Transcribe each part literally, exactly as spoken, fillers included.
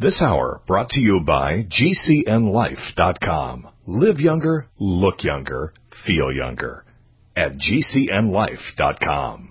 This hour brought to you by G C N life dot com. Live younger, look younger, feel younger at G C N life dot com.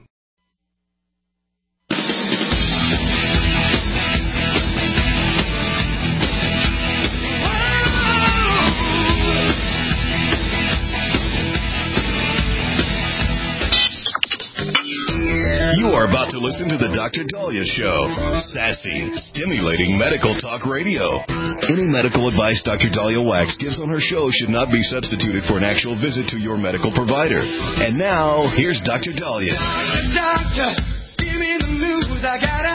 You are about to listen to the Doctor Daliah Show. Sassy, stimulating medical talk radio. Any medical advice Doctor Daliah Wax gives on her show should not be substituted for an actual visit to your medical provider. And now, here's Doctor Daliah. Doctor, give me the news. I gotta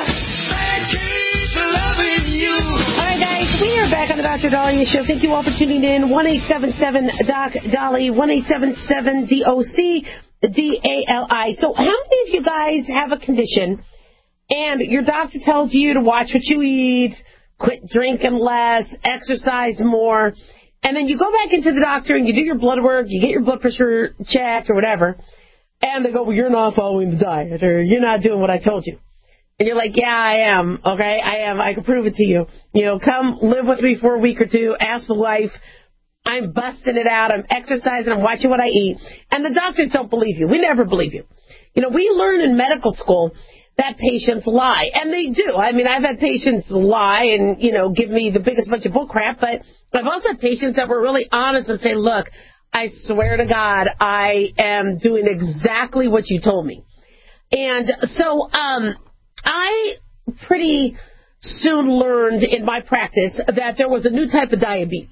keep loving you. All right, guys, we are back on the Doctor Daliah Show. Thank you all for tuning in. one eight seven seven D O C D A L I, one eight seven seven D O C D A L I. So how many of you guys have a condition and your doctor tells you to watch what you eat, quit drinking less, exercise more, and then you go back into the doctor and you do your blood work, you get your blood pressure checked or whatever, and they go, well, you're not following the diet, or you're not doing what I told you. And you're like, yeah, I am, okay, I am, I can prove it to you. You know, come live with me for a week or two, ask the wife. I'm busting it out. I'm exercising. I'm watching what I eat. And the doctors don't believe you. We never believe you. You know, we learn in medical school that patients lie. And they do. I mean, I've had patients lie and, you know, give me the biggest bunch of bull crap. But I've also had patients that were really honest and say, look, I swear to God, I am doing exactly what you told me. And so um, I pretty soon learned in my practice that there was a new type of diabetes,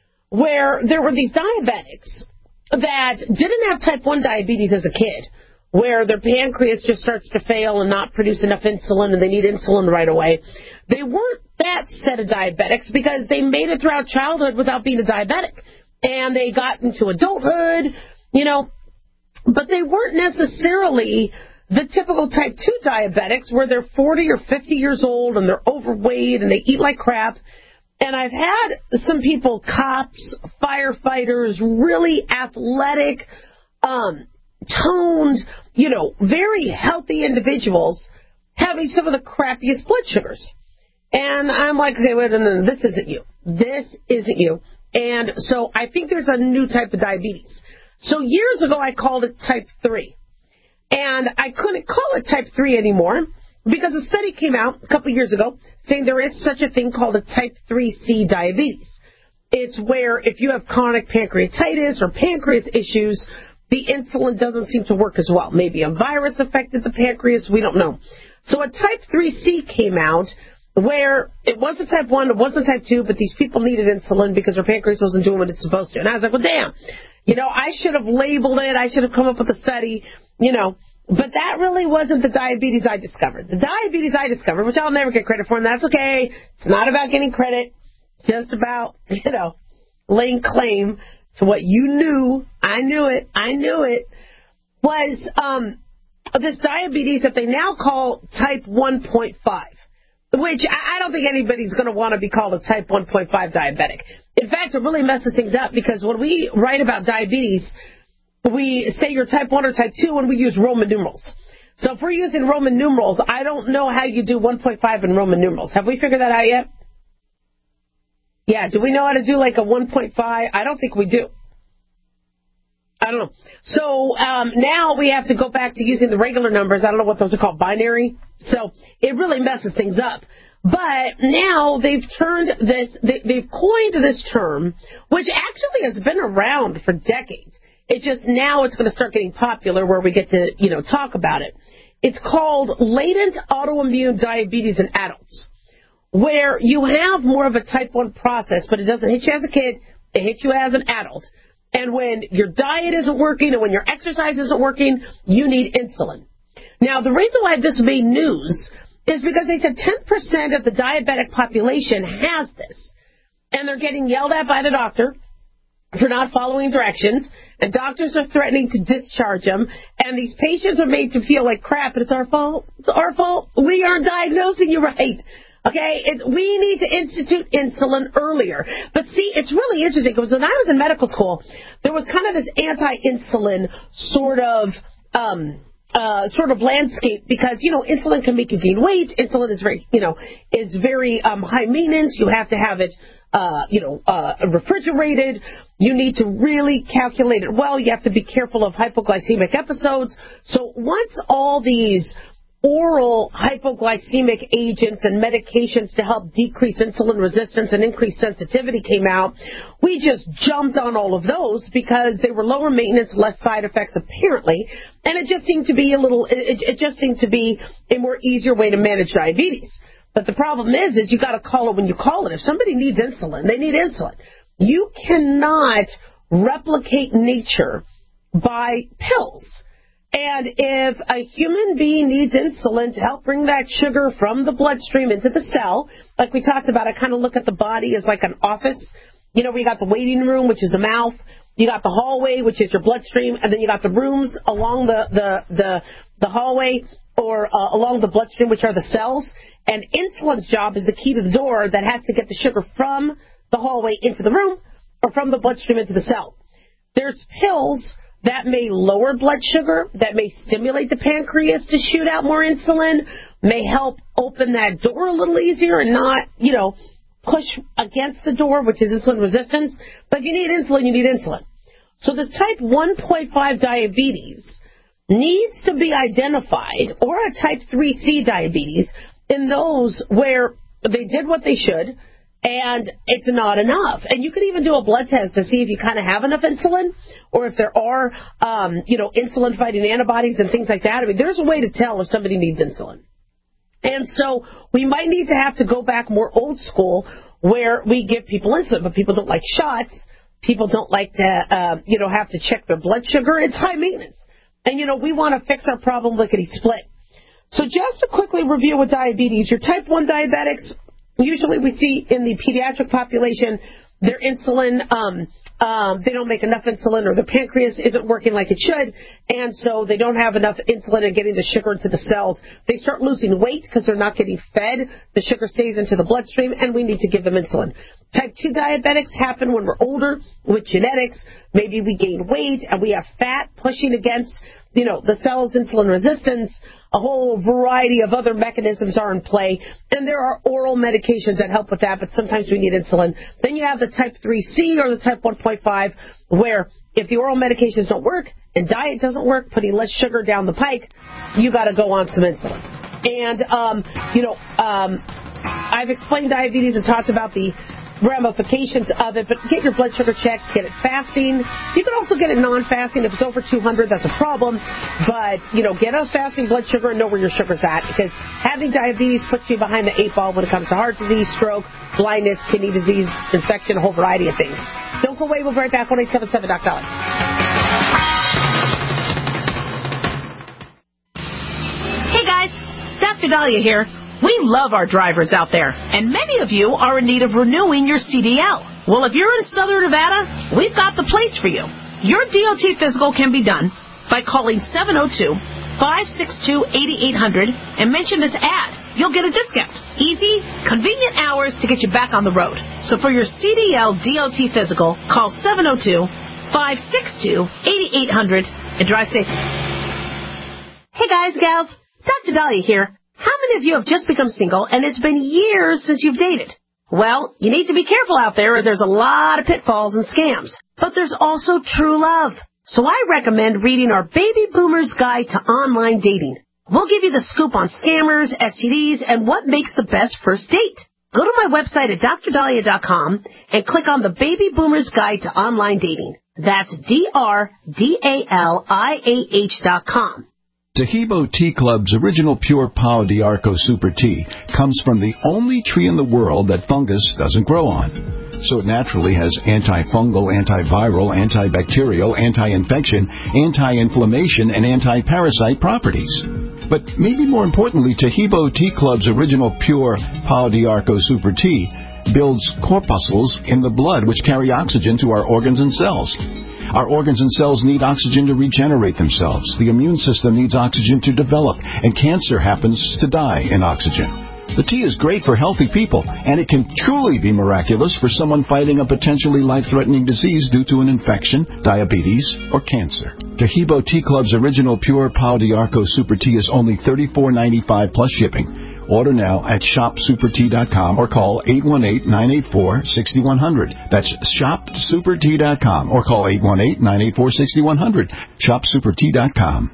where there were these diabetics that didn't have type one diabetes as a kid, where their pancreas just starts to fail and not produce enough insulin and they need insulin right away. They weren't that set of diabetics because they made it throughout childhood without being a diabetic. And they got into adulthood, you know, but they weren't necessarily the typical type two diabetics where they're forty or fifty years old and they're overweight and they eat like crap. And I've had some people, cops, firefighters, really athletic, um, toned, you know, very healthy individuals having some of the crappiest blood sugars. And I'm like, okay, wait a minute, this isn't you. This isn't you. And so I think there's a new type of diabetes. So years ago, I called it type three. And I couldn't call it type three anymore, because a study came out a couple years ago saying there is such a thing called a type three C diabetes. It's where if you have chronic pancreatitis or pancreas issues, the insulin doesn't seem to work as well. Maybe a virus affected the pancreas. We don't know. So a type three C came out where it wasn't type one, it wasn't type two, but these people needed insulin because their pancreas wasn't doing what it's supposed to. And I was like, well, damn, you know, I should have labeled it. I should have come up with a study, you know. But that really wasn't the diabetes I discovered. The diabetes I discovered, which I'll never get credit for, and that's okay. It's not about getting credit. It's just about, you know, laying claim to what you knew. I knew it. I knew it. Was um, this diabetes that they now call type one point five, which I don't think anybody's going to want to be called a type one point five diabetic. In fact, it really messes things up because when we write about diabetes, we say you're type one or type two and we use Roman numerals. So if we're using Roman numerals, I don't know how you do one point five in Roman numerals. Have we figured that out yet? Yeah, do we know how to do like a one point five? I don't think we do. I don't know. So um, now we have to go back to using the regular numbers. I don't know what those are called, binary. So it really messes things up. But now they've turned this, they, they've coined this term, which actually has been around for decades. It just now it's going to start getting popular where we get to, you know, talk about it. It's called latent autoimmune diabetes in adults, where you have more of a type one process, but it doesn't hit you as a kid. It hits you as an adult. And when your diet isn't working and when your exercise isn't working, you need insulin. Now, the reason why this made news is because they said ten percent of the diabetic population has this. And they're getting yelled at by the doctor for not following directions, and doctors are threatening to discharge them, and these patients are made to feel like crap, and it's our fault. It's our fault. We aren't diagnosing you right. Okay? It, we need to institute insulin earlier. But see, it's really interesting, because when I was in medical school, there was kind of this anti-insulin sort of um, uh, sort of landscape because, you know, insulin can make you gain weight. Insulin is very, you know, is very um, high maintenance. You have to have it, uh, you know, uh, refrigerated. You need to really calculate it well. You have to be careful of hypoglycemic episodes. So once all these oral hypoglycemic agents and medications to help decrease insulin resistance and increase sensitivity came out, we just jumped on all of those because they were lower maintenance, less side effects apparently, and it just seemed to be a little, it, it just seemed to be a more easier way to manage diabetes. But the problem is, is you got to call it when you call it. If somebody needs insulin, they need insulin. You cannot replicate nature by pills. And if a human being needs insulin to help bring that sugar from the bloodstream into the cell, like we talked about, I kind of look at the body as like an office. You know, we got the waiting room, which is the mouth. You got the hallway, which is your bloodstream. And then you got the rooms along the, the, the, the hallway or uh, along the bloodstream, which are the cells. And insulin's job is the key to the door that has to get the sugar from the hallway into the room or from the bloodstream into the cell. There's pills that may lower blood sugar, that may stimulate the pancreas to shoot out more insulin, may help open that door a little easier and not, you know, push against the door, which is insulin resistance. But if you need insulin, you need insulin. So this type one point five diabetes needs to be identified, or a type three C diabetes, in those where they did what they should, and it's not enough. And you can even do a blood test to see if you kind of have enough insulin or if there are, um, you know, insulin-fighting antibodies and things like that. I mean, there's a way to tell if somebody needs insulin. And so we might need to have to go back more old school where we give people insulin, but people don't like shots. People don't like to, uh, you know, have to check their blood sugar. It's high maintenance. And, you know, we want to fix our problem lickety-split. So just to quickly review with diabetes, your type one diabetics, usually we see in the pediatric population, their insulin, um, um, they don't make enough insulin or the pancreas isn't working like it should, and so they don't have enough insulin and getting the sugar into the cells. They start losing weight because they're not getting fed. The sugar stays into the bloodstream, and we need to give them insulin. Type two diabetics happen when we're older with genetics. Maybe we gain weight and we have fat pushing against, you know, the cell's insulin resistance. A whole variety of other mechanisms are in play, and there are oral medications that help with that, but sometimes we need insulin. Then you have the type three C or the type one point five, where if the oral medications don't work and diet doesn't work, putting less sugar down the pike, you got to go on some insulin. And, um, you know, um, I've explained diabetes and talked about the ramifications of it, but get your blood sugar checked, get it fasting. You can also get it non-fasting. If it's over two hundred, that's a problem. But, you know, get a fasting blood sugar and know where your sugar's at, because having diabetes puts you behind the eight ball when it comes to heart disease, stroke, blindness, kidney disease, infection, a whole variety of things. Don't go away. We'll be right back. one eight seven seven Doc Dolly. Hey, guys. Doctor Dahlia here. We love our drivers out there, and many of you are in need of renewing your C D L. Well, if you're in Southern Nevada, we've got the place for you. Your D O T physical can be done by calling seven oh two, five six two, eight eight hundred and mention this ad. You'll get a discount. Easy, convenient hours to get you back on the road. So for your C D L D O T physical, call seven oh two, five six two, eight eight hundred and drive safe. Hey guys, gals, Doctor Dahlia here. How many of you have just become single and it's been years since you've dated? Well, you need to be careful out there, as there's a lot of pitfalls and scams. But there's also true love. So I recommend reading our Baby Boomer's Guide to Online Dating. We'll give you the scoop on scammers, S T Ds, and what makes the best first date. Go to my website at dr dahlia dot com and click on the Baby Boomer's Guide to Online Dating. That's D R D A L I A H dot com. Taheebo Tea Club's original pure Pau d'Arco Super Tea comes from the only tree in the world that fungus doesn't grow on. So it naturally has antifungal, antiviral, antibacterial, anti-infection, anti-inflammation, and anti-parasite properties. But maybe more importantly, Taheebo Tea Club's original pure Pau d'Arco Super Tea builds corpuscles in the blood which carry oxygen to our organs and cells. Our organs and cells need oxygen to regenerate themselves. The immune system needs oxygen to develop, and cancer happens to die in oxygen. The tea is great for healthy people, and it can truly be miraculous for someone fighting a potentially life-threatening disease due to an infection, diabetes, or cancer. Tahibo Tea Club's original pure Pau d'Arco Super Tea is only thirty-four ninety-five plus shipping. Order now at shop super tea dot com or call eight one eight, nine eight four, six one zero zero. That's shop super tea dot com or call eight one eight, nine eight four, six one zero zero. shop super tea dot com.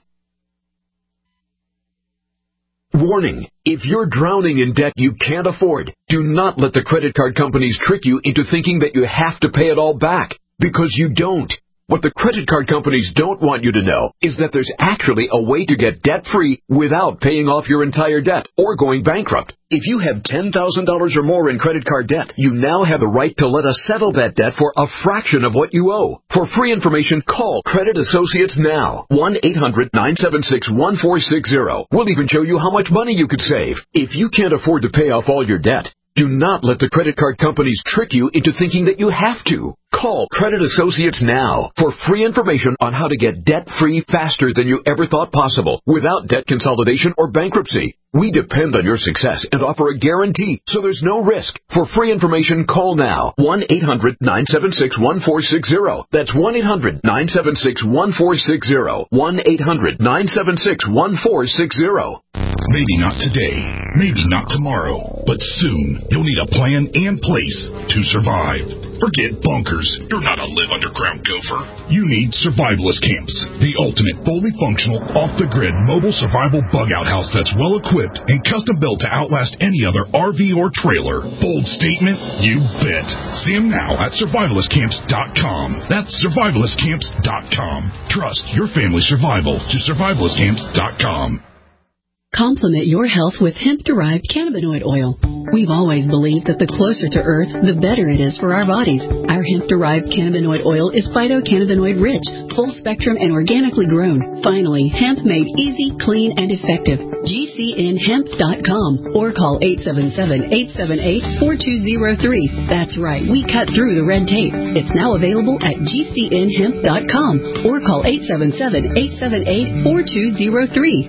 Warning, if you're drowning in debt you can't afford, do not let the credit card companies trick you into thinking that you have to pay it all back, because you don't. What the credit card companies don't want you to know is that there's actually a way to get debt-free without paying off your entire debt or going bankrupt. If you have ten thousand dollars or more in credit card debt, you now have the right to let us settle that debt for a fraction of what you owe. For free information, call Credit Associates now. one eight hundred, nine seven six, one four six zero. We'll even show you how much money you could save. If you can't afford to pay off all your debt, do not let the credit card companies trick you into thinking that you have to. Call Credit Associates now for free information on how to get debt-free faster than you ever thought possible without debt consolidation or bankruptcy. We depend on your success and offer a guarantee, so there's no risk. For free information, call now. one eight hundred, nine seven six, one four six zero. That's one eight hundred, nine seven six, one four six zero. one eight hundred, nine seven six, one four six zero. Maybe not today, maybe not tomorrow, but soon you'll need a plan and place to survive. Forget bunkers. You're not a live underground gopher. You need survivalist camps, the ultimate fully functional, off-the-grid mobile survival bug-out house that's well-equipped and custom-built to outlast any other R V or trailer. Bold statement? You bet. See them now at survivalist camps dot com. That's survivalist camps dot com. Trust your family's survival to survivalist camps dot com. Complement your health with hemp-derived cannabinoid oil. We've always believed that the closer to Earth, the better it is for our bodies. Our hemp-derived cannabinoid oil is phytocannabinoid-rich, full-spectrum, and organically grown. Finally, hemp made easy, clean, and effective. G C N hemp dot com or call eight seven seven, eight seven eight, four two zero three. That's right, we cut through the red tape. It's now available at G C N hemp dot com or call eight seven seven, eight seven eight, four two zero three.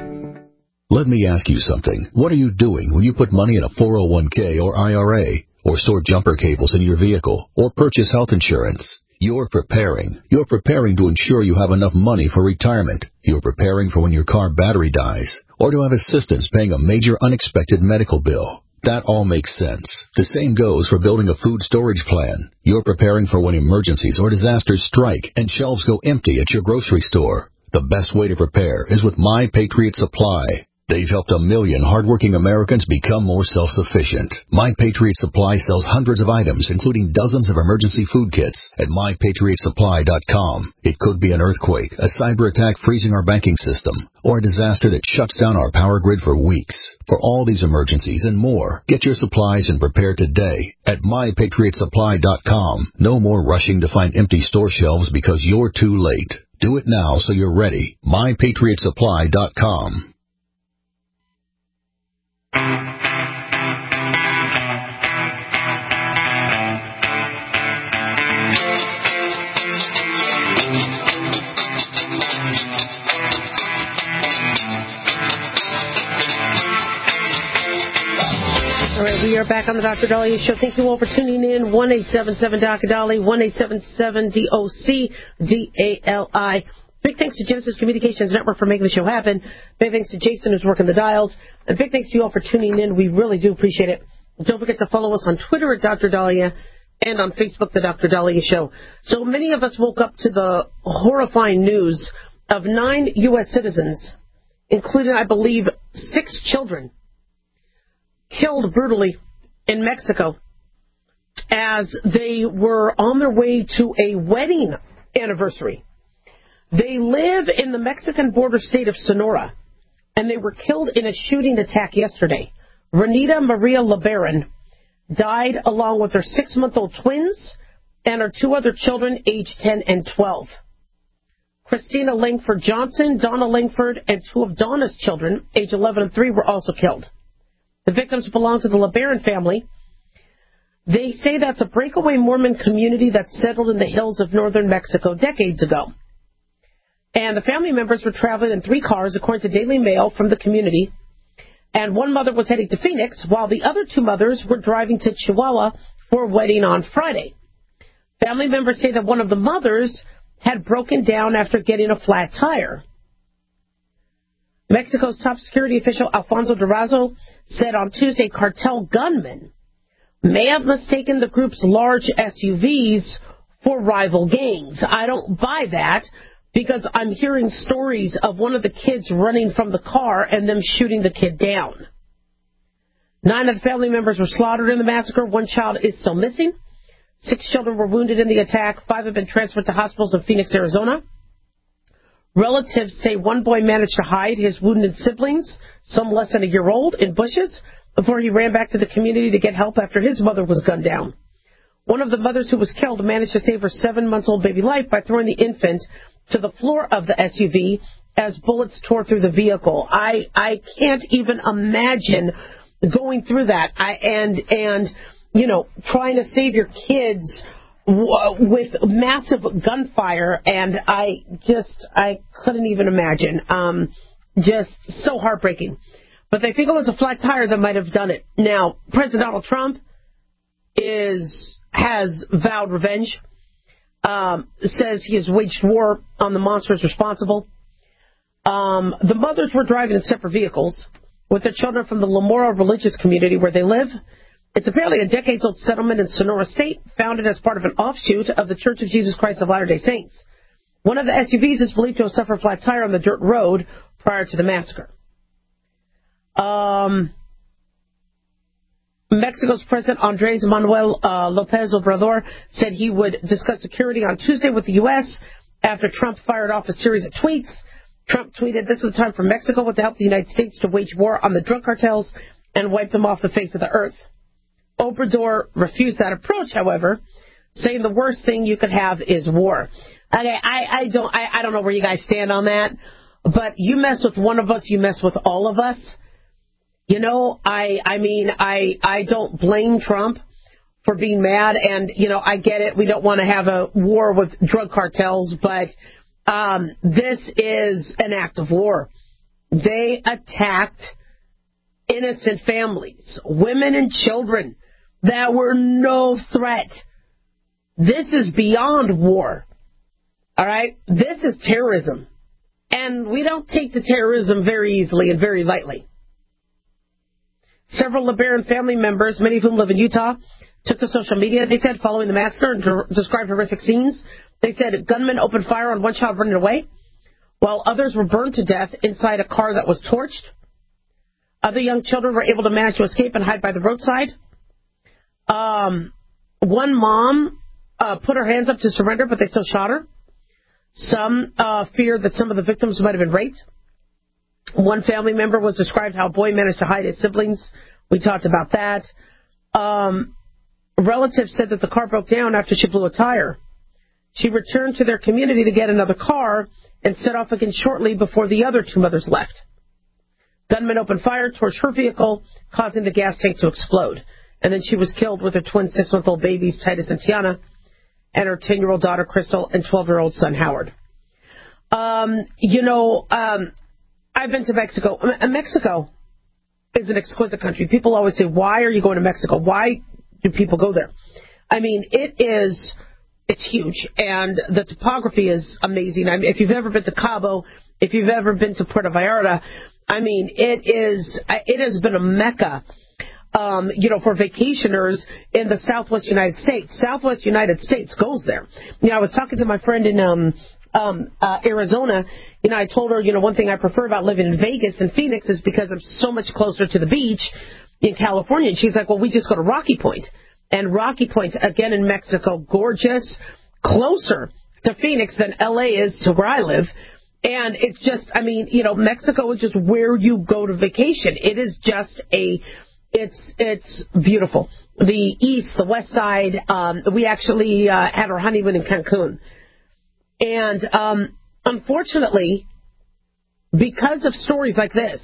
Let me ask you something. What are you doing when you put money in a four oh one k or I R A, or store jumper cables in your vehicle, or purchase health insurance? You're preparing. You're preparing to ensure you have enough money for retirement. You're preparing for when your car battery dies, or to have assistance paying a major unexpected medical bill. That all makes sense. The same goes for building a food storage plan. You're preparing for when emergencies or disasters strike and shelves go empty at your grocery store. The best way to prepare is with My Patriot Supply. They've helped a million hardworking Americans become more self-sufficient. My Patriot Supply sells hundreds of items, including dozens of emergency food kits, at my patriot supply dot com. It could be an earthquake, a cyber attack freezing our banking system, or a disaster that shuts down our power grid for weeks. For all these emergencies and more, get your supplies and prepare today at my patriot supply dot com. No more rushing to find empty store shelves because you're too late. Do it now so you're ready. my patriot supply dot com. All right, we are back on the Doctor Dahlia Show. Thank you all for tuning in. one eight seven seven D O C Dali, one eight seven seven D O C D A L I. Big thanks to Genesis Communications Network for making the show happen. Big thanks to Jason who's working the dials. And big thanks to you all for tuning in. We really do appreciate it. Don't forget to follow us on Twitter at Doctor Dahlia and on Facebook, The Doctor Dahlia Show. So many of us woke up to the horrifying news of nine U S citizens, including, I believe, six children, killed brutally in Mexico as they were on their way to a wedding anniversary. They live in the Mexican border state of Sonora, and they were killed in a shooting attack yesterday. Renita Maria LeBaron died along with her six-month-old twins and her two other children, aged ten and twelve. Christina Langford Johnson, Donna Langford, and two of Donna's children, aged eleven and three, were also killed. The victims belong to the LeBaron family. They say that's a breakaway Mormon community that settled in the hills of northern Mexico decades ago. And the family members were traveling in three cars, according to Daily Mail, from the community. And one mother was heading to Phoenix, while the other two mothers were driving to Chihuahua for a wedding on Friday. Family members say that one of the mothers had broken down after getting a flat tire. Mexico's top security official, Alfonso Durazo, said on Tuesday cartel gunmen may have mistaken the group's large S U Vs for rival gangs. I don't buy that because I'm hearing stories of one of the kids running from the car and them shooting the kid down. Nine of the family members were slaughtered in the massacre. One child is still missing. Six children were wounded in the attack. Five have been transferred to hospitals in Phoenix, Arizona. Relatives say one boy managed to hide his wounded siblings, some less than a year old, in bushes before he ran back to the community to get help after his mother was gunned down. One of the mothers who was killed managed to save her seven-month-old baby life by throwing the infant to the floor of the S U V as bullets tore through the vehicle. I I can't even imagine going through that. I and and you know trying to save your kids w- with massive gunfire, and I just I couldn't even imagine. Um, just so heartbreaking. But they think it was a flat tire that might have done it. Now, President Donald Trump is has vowed revenge. Um, says he has waged war on the monsters responsible. Um, the mothers were driving in separate vehicles with their children from the Lamora religious community where they live. It's apparently a decades-old settlement in Sonora State, founded as part of an offshoot of the Church of Jesus Christ of Latter-day Saints. One of the S U Vs is believed to have suffered a flat tire on the dirt road prior to the massacre. Um, Mexico's President Andrés Manuel uh, López Obrador said he would discuss security on Tuesday with the U S after Trump fired off a series of tweets. Trump tweeted, "This is the time for Mexico with the help of the United States to wage war on the drug cartels and wipe them off the face of the earth." Obrador refused that approach, however, saying the worst thing you could have is war. Okay, I, I don't I, I don't know where you guys stand on that, but you mess with one of us, you mess with all of us. You know, I I mean, I I don't blame Trump for being mad, and, you know, I get it. We don't want to have a war with drug cartels, but um, this is an act of war. They attacked innocent families, women and children that were no threat. This is beyond war. All right? This is terrorism. And we don't take the terrorism very easily and very lightly. Several LeBaron family members, many of whom live in Utah, took to social media, they said, following the massacre and de- described horrific scenes. They said gunmen opened fire on one child running away, while others were burned to death inside a car that was torched. Other young children were able to manage to escape and hide by the roadside. Um, one mom uh, put her hands up to surrender, but they still shot her. Some uh, feared that some of the victims might have been raped. One family member was described how a boy managed to hide his siblings. We talked about that. Um, relatives said that the car broke down after she blew a tire. She returned to their community to get another car and set off again shortly before the other two mothers left. Gunmen opened fire towards her vehicle, causing the gas tank to explode. And then she was killed with her twin six-month-old babies, Titus and Tiana, and her ten-year-old daughter, Crystal, and twelve-year-old son, Howard. Um, you know, um, I've been to Mexico. Mexico is an exquisite country. People always say, why are you going to Mexico? Why do people go there? I mean, it is, it's huge, and the topography is amazing. I mean, if you've ever been to Cabo, if you've ever been to Puerto Vallarta, I mean, it is, it has been a mecca, um, you know, for vacationers in the Southwest United States. Southwest United States goes there. You know, I was talking to my friend in, um, um, uh, Arizona. You know, I told her, you know, one thing I prefer about living in Vegas and Phoenix is because I'm so much closer to the beach in California. And she's like, well, we just go to Rocky Point. And Rocky Point, again in Mexico, gorgeous, closer to Phoenix than L A is to where I live. And it's just, I mean, you know, Mexico is just where you go to vacation. It is just a, it's it's beautiful. The east, the west side, um, we actually uh, had our honeymoon in Cancun. And um, unfortunately, because of stories like this,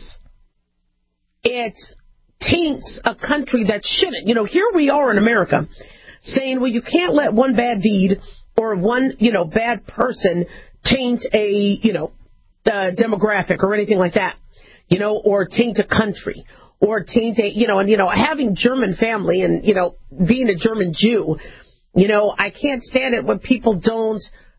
it taints a country that shouldn't. You know, here we are in America saying, well, you can't let one bad deed or one, you know, bad person taint a, you know, uh, demographic or anything like that, you know, or taint a country or taint a, you know, and, you know, having German family and, you know, being a German Jew, you know, I can't stand it when people don't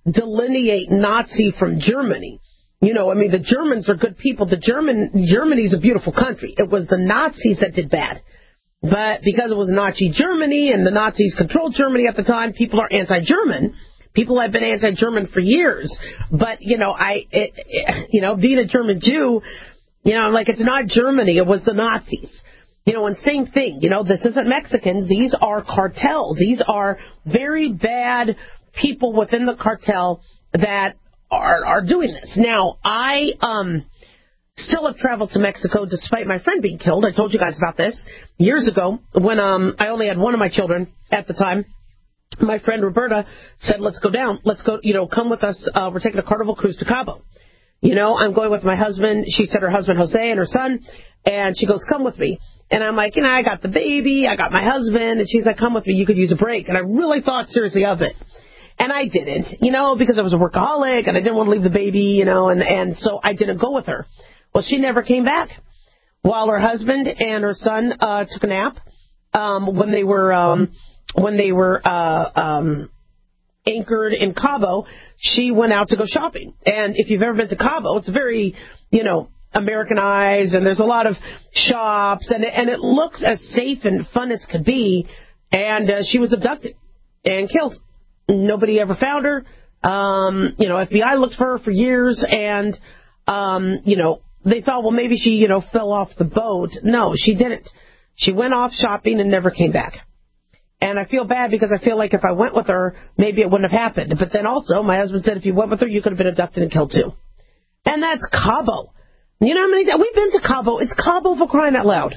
delineate Nazi from Germany. You know, I mean, the Germans are good people. The German Germany's a beautiful country. It was the Nazis that did bad. But because it was Nazi Germany and the Nazis controlled Germany at the time, people are anti-German. People have been anti-German for years. But, you know, I, it, it, you know, being a German Jew, you know, like, it's not Germany. It was the Nazis. You know, and same thing. You know, this isn't Mexicans. These are cartels. These are very bad people within the cartel that are, are doing this. Now, I um still have traveled to Mexico despite my friend being killed. I told you guys about this years ago when um I only had one of my children at the time. My friend Roberta said, let's go down. Let's go, you know, come with us. Uh, we're taking a Carnival cruise to Cabo. You know, I'm going with my husband. She said her husband, Jose, and her son. And she goes, come with me. And I'm like, you know, I got the baby. I got my husband. And she's like, come with me. You could use a break. And I really thought seriously of it. And I didn't, you know, because I was a workaholic and I didn't want to leave the baby, you know, and, and so I didn't go with her. Well, she never came back while her husband and her son uh, took a nap um, when they were um, when they were uh, um, anchored in Cabo. She went out to go shopping. And if you've ever been to Cabo, it's very, you know, Americanized, and there's a lot of shops, and, and it looks as safe and fun as could be. And uh, she was abducted and killed. Nobody ever found her. Um, you know, F B I looked for her for years, and, um, you know, they thought, well, maybe she, you know, fell off the boat. No, she didn't. She went off shopping and never came back. And I feel bad because I feel like if I went with her, maybe it wouldn't have happened. But then also, my husband said if you went with her, you could have been abducted and killed too. And that's Cabo. You know how many times we've been to Cabo? It's Cabo for crying out loud.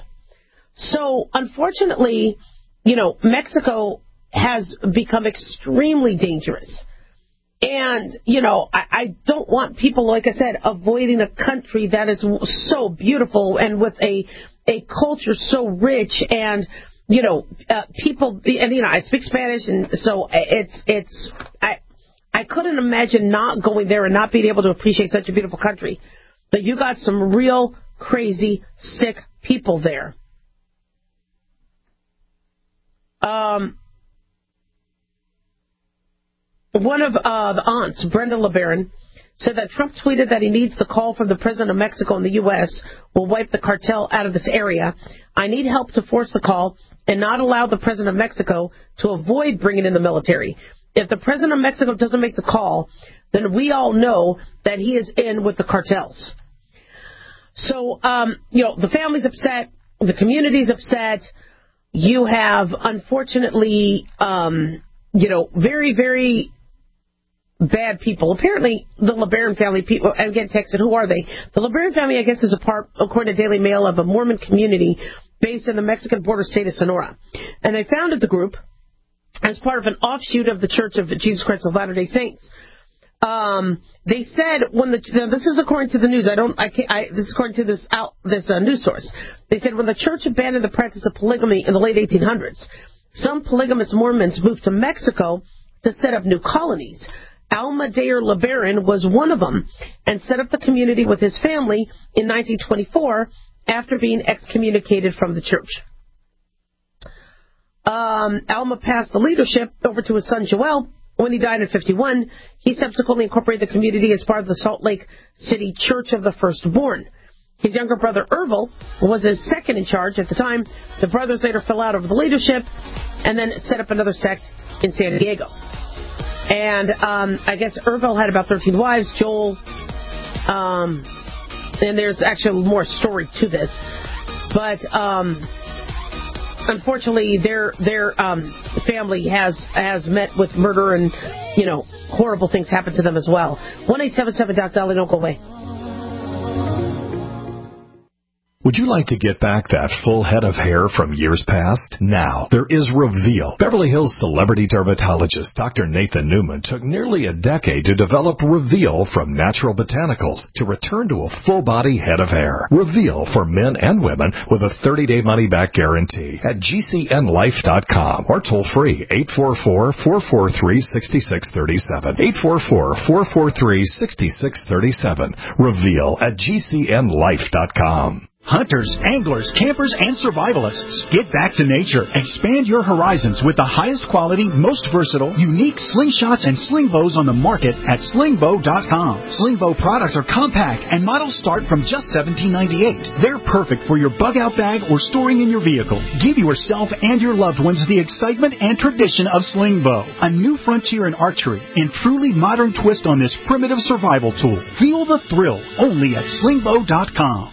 So, unfortunately, you know, Mexico has become extremely dangerous. And, you know, I, I don't want people, like I said, avoiding a country that is so beautiful and with a a culture so rich and, you know, uh, people, and, you know, I speak Spanish, and so it's, it's, I, I couldn't imagine not going there and not being able to appreciate such a beautiful country. But you got some real crazy, sick people there. Um... One of uh, the aunts, Brenda LeBaron, said that Trump tweeted that he needs the call from the president of Mexico and the U S will wipe the cartel out of this area. I need help to force the call and not allow the president of Mexico to avoid bringing in the military. If the president of Mexico doesn't make the call, then we all know that he is in with the cartels. So, um, you know, the family's upset. The community's upset. You have, unfortunately, um, you know, very, very bad people. Apparently, the LeBaron family, people, I get texted, who are they? The LeBaron family, I guess, is a part, according to Daily Mail, of a Mormon community based in the Mexican border state of Sonora. And they founded the group as part of an offshoot of the Church of Jesus Christ of Latter-day Saints. Um, they said when the, now this is according to the news, I don't, I can't, I, this is according to this out, this uh, news source. They said when the church abandoned the practice of polygamy in the late eighteen hundreds, some polygamous Mormons moved to Mexico to set up new colonies. Alma Dayer LeBaron was one of them and set up the community with his family in nineteen twenty-four after being excommunicated from the church. Um, Alma passed the leadership over to his son Joel. When he died in fifty-one, he subsequently incorporated the community as part of the Salt Lake City Church of the Firstborn. His younger brother, Ervil, was his second in charge at the time. The brothers later fell out over the leadership and then set up another sect in San Diego. And um, I guess Ervil had about thirteen wives, Joel, um, and there's actually more story to this. But um, unfortunately, their their um, family has has met with murder and, you know, horrible things happen to them as well. one eight seven seven Doc Dolly, don't go away. Would you like to get back that full head of hair from years past? Now, there is Reveal. Beverly Hills celebrity dermatologist Doctor Nathan Newman took nearly a decade to develop Reveal from natural botanicals to return to a full-body head of hair. Reveal for men and women with a thirty-day money-back guarantee at G C N life dot com or toll-free eight four four, four four three, six six three seven. eight four four, four four three, six six three seven. Reveal at G C N life dot com. Hunters, anglers, campers, and survivalists. Get back to nature. Expand your horizons with the highest quality, most versatile, unique slingshots and sling bows on the market at sling bow dot com. Sling bow products are compact and models start from just seventeen ninety-eight. They're perfect for your bug-out bag or storing in your vehicle. Give yourself and your loved ones the excitement and tradition of sling bow. A new frontier in archery and truly modern twist on this primitive survival tool. Feel the thrill only at sling bow dot com.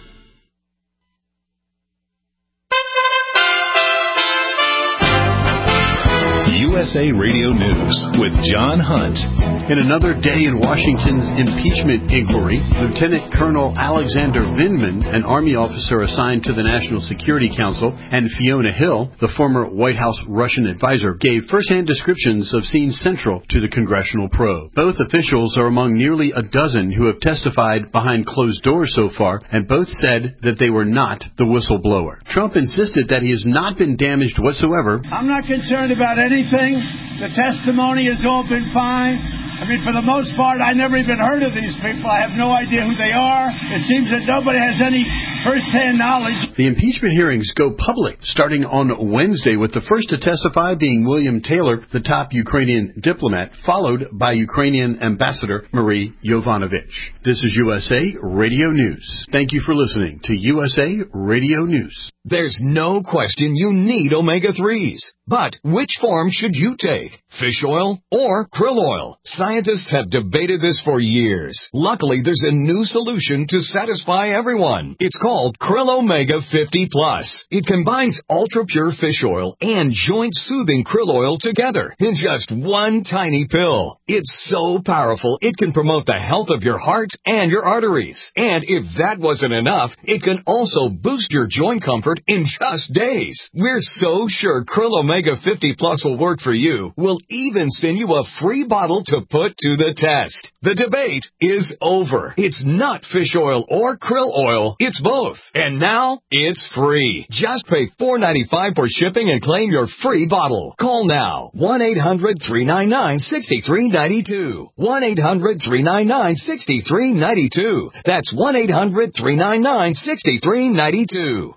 U S A Radio News with John Hunt. In another day in Washington's impeachment inquiry, Lieutenant Colonel Alexander Vindman, an Army officer assigned to the National Security Council, and Fiona Hill, the former White House Russian advisor, gave first-hand descriptions of scenes central to the congressional probe. Both officials are among nearly a dozen who have testified behind closed doors so far, and both said that they were not the whistleblower. Trump insisted that he has not been damaged whatsoever. I'm not concerned about anything. The testimony has all been fine. I mean, for the most part, I never even heard of these people. I have no idea who they are. It seems that nobody has any first-hand knowledge. The impeachment hearings go public starting on Wednesday, with the first to testify being William Taylor, the top Ukrainian diplomat, followed by Ukrainian Ambassador Marie Yovanovitch. This is U S A Radio News. Thank you for listening to U S A Radio News. There's no question you need omega threes. But which form should you take? Fish oil or krill oil? Scientists have debated this for years. Luckily, there's a new solution to satisfy everyone. It's called Krill Omega fifty plus. It combines ultra-pure fish oil and joint-soothing krill oil together in just one tiny pill. It's so powerful, it can promote the health of your heart and your arteries. And if that wasn't enough, it can also boost your joint comfort in just days. We're so sure Krill Omega fifty plus will work for you. We'll even send you a free bottle to put to the test. The debate is over. It's not fish oil or krill oil. It's both. And now it's free. Just pay four dollars and ninety-five cents for shipping and claim your free bottle. Call now. one eight hundred three nine nine six three nine two. one eight hundred three nine nine six three nine two. That's one eight hundred three nine nine six three nine two.